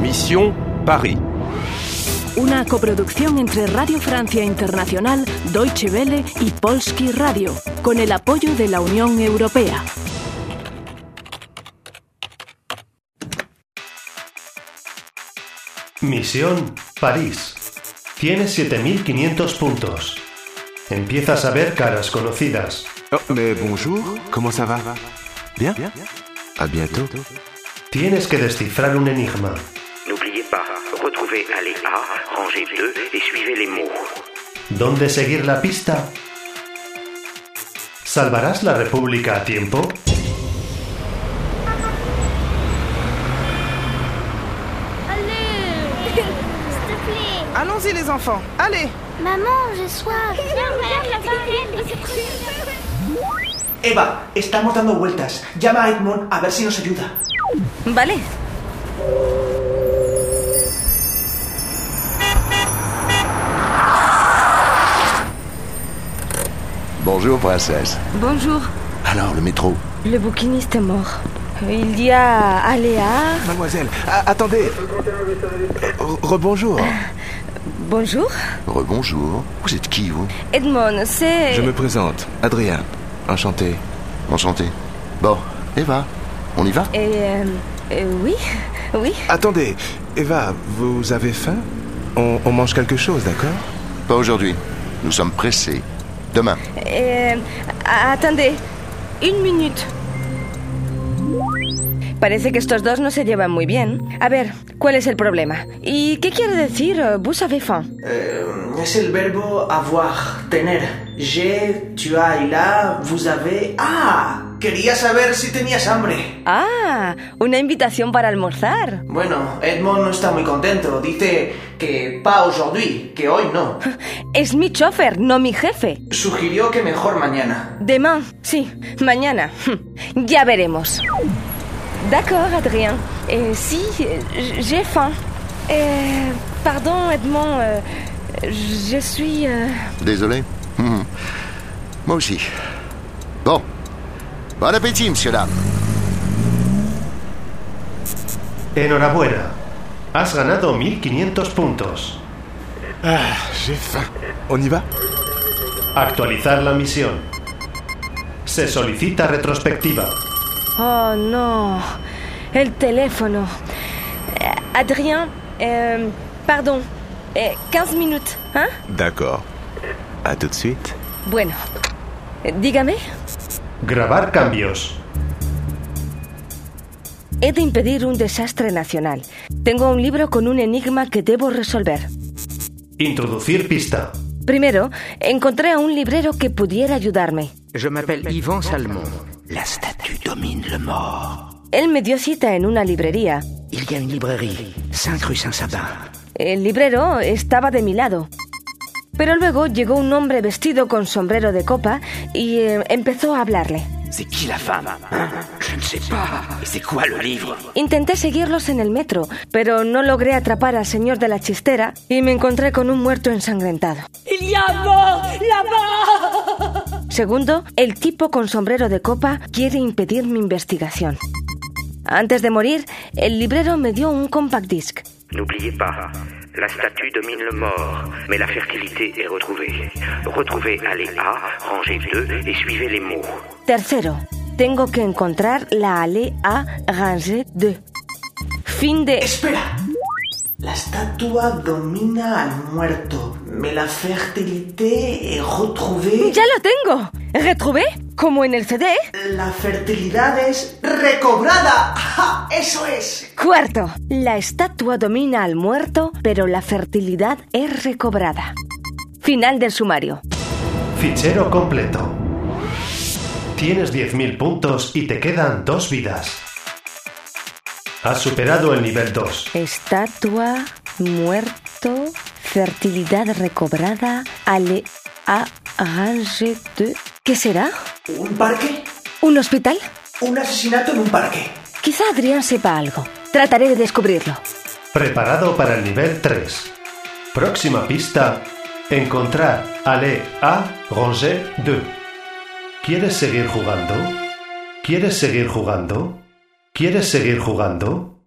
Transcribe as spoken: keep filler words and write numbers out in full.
Mission Paris. Una coproducción entre Radio Francia Internacional, Deutsche Welle y Polski Radio, con el apoyo de la Unión Europea. Misión París. Tienes siete mil quinientos puntos. Empiezas a ver caras conocidas. Oh, mais bonjour, comment ça va? Bien? À bientôt. Tienes que descifrar un enigma. N'oubliez pas, retrouvez allée A, rangée deux et suivez les mots. ¿Dónde seguir la pista? ¿Salvarás la República a tiempo? Allons-y les enfants, allez. Maman, j'ai soif. Eva, estamos dando vueltas. Llama a Edmond a ver si nos ayuda. Vale. Bonjour, princesse. Bonjour. Alors, le métro? Le bouquiniste est mort. Il y a Aléa... Mademoiselle, a- attendez. Euh, Rebonjour. Bonjour. Rebonjour. Vous êtes qui, vous? Edmond, c'est... Je me présente, Adrien. Enchanté. Enchanté. Bon, Eva, on y va? Et... euh, euh, oui, oui. Attendez, Eva, vous avez faim? on, on mange quelque chose, d'accord? Pas aujourd'hui. Nous sommes pressés. Demain. Eh, attendez, une minute. Parece que estos dos no se llevan muy bien. A ver, ¿cuál es el problema? ¿Y qué quiere decir vous avez faim? Eh, es el verbo avoir, tener. J'ai, tu as, il a, vous avez... ¡Ah! Quería saber si tenías hambre. Ah, una invitación para almorzar. Bueno, Edmond no está muy contento. Dice que pas aujourd'hui, que hoy no. Es mi chofer, no mi jefe. Sugirió que mejor mañana. Demain, sí, mañana. Ya veremos. D'accord, Adrien. Eh, si, j'ai faim. Eh, pardon, Edmond. Euh, je suis... Euh... Désolé. Hum. Moi aussi. Bon. Bon appétit, monsieur dame. Enhorabuena. Has ganado mil quinientos puntos. Ah, j'ai faim. On y va? Actualizar la misión. Se solicita retrospectiva. Oh, no. El teléfono. Eh, Adrien, eh, pardon. Eh, quinze minutes, ¿hein? D'accord. À tout de suite. Bueno. Eh, dígame. Grabar cambios. He de impedir un desastre nacional. Tengo un libro con un enigma que debo resolver. Introducir pista. Primero, encontré a un librero que pudiera ayudarme. Je m'appelle Yvan Salmon. La statue domine le mort. Él me dio cita en una librería. Il y a une librairie, cinq rue Saint-Sabin. El librero estaba de mi lado. Pero luego llegó un hombre vestido con sombrero de copa y eh, empezó a hablarle. C'est qui la femme? Hein? Je ne sais pas. Et c'est quoi le livre? Intenté seguirlos en el metro, pero no logré atrapar al señor de la chistera y me encontré con un muerto ensangrentado. Il y a mort là-bas. Segundo, el tipo con sombrero de copa quiere impedir mi investigación. Antes de morir, el librero me dio un compact disc. N'oubliez pas, la statue domine le mort, mais la fertilité est retrouvée. Retrouvez allée A, rangée deux et suivez les mots. Tercero, tengo que encontrar la allée A, rangée deux. Fin de... Espera. La estatua domina al muerto, mais la fertilité est retrouvée... ¡Ya lo tengo! ¿Retrouvé? ¿Como en el C D? La fertilidad es recobrada. ¡Ja! ¡Eso es! Cuarto, la estatua domina al muerto, pero la fertilidad es recobrada. Final del sumario. Fichero completo. Tienes diez mil puntos y te quedan dos vidas. Has superado el nivel dos. Estatua, muerto, fertilidad recobrada, ale a range de... ¿Qué será? ¿Un parque? ¿Un hospital? Un asesinato en un parque. Quizá Adrián sepa algo. Trataré de descubrirlo. Preparado para el nivel tres. Próxima pista. Encontrar allée A, rangée deux. ¿Quieres seguir jugando? ¿Quieres seguir jugando? ¿Quieres seguir jugando?